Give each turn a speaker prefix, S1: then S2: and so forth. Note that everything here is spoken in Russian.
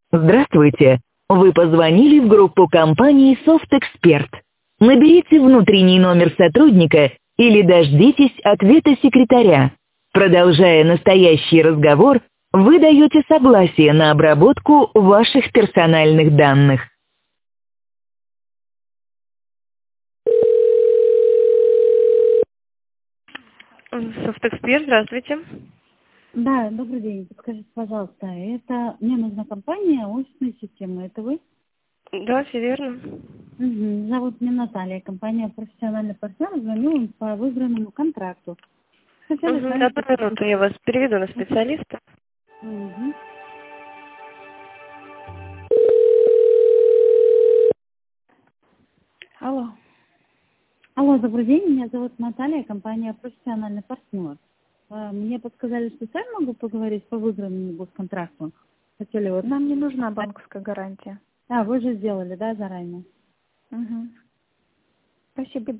S1: Здравствуйте! Вы позвонили в группу компании «Софтэксперт». Наберите внутренний номер сотрудника или дождитесь ответа секретаря. Продолжая настоящий разговор, вы даете согласие на обработку ваших персональных данных.
S2: Софтэксперт, здравствуйте.
S3: Да, добрый день. Подскажите, пожалуйста, мне нужна компания офисной системы. Это вы?
S2: Да, все верно.
S3: Угу. Зовут меня Наталья. Компания «Профессиональный партнер». Звоню вам по выигранному контракту. Хотела с вами
S2: Одну минуту, я вас переведу на специалиста.
S3: Угу.
S2: Алло.
S3: Алло, добрый день. Меня зовут Наталья. Компания «Профессиональный партнер». Мне подсказали, что с вами могу поговорить по выигранному госконтракту. Хотели вот...
S2: Нам не нужна банковская гарантия.
S3: Вы же сделали, да, заранее?
S2: Угу. Спасибо.